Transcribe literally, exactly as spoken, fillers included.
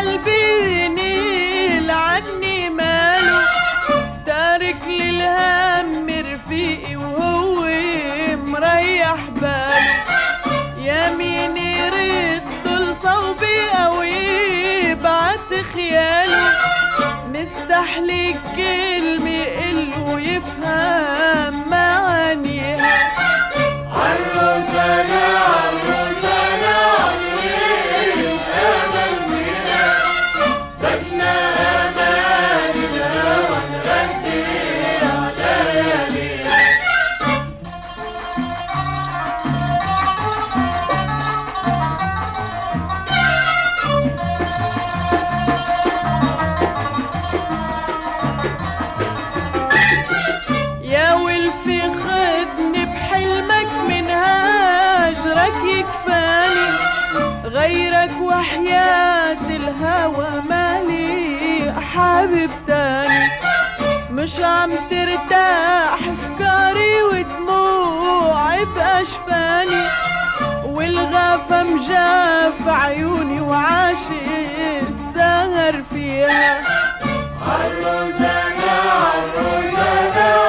قلبي نيل عني ماله، تارك للهم رفيقي وهو مريح باله. يا مين يرد لصوبي او يبعت خياله، مستحلي كلمة يقله يفهم معانيها. عالروزانة عالروزانة عالوين أمل فيها، بسنا أمان الهوى نغني على لياليها. يا ولفي خدني بحلمك من هاجرك يكفاني، غيرك وحياة الهوى مالي حابب تاني. مش عم ترتاح افكاري ودموعي باشفاني، والغافة مجاف عيوني وعاشق السهر فيها. عالروزانة عالروزانة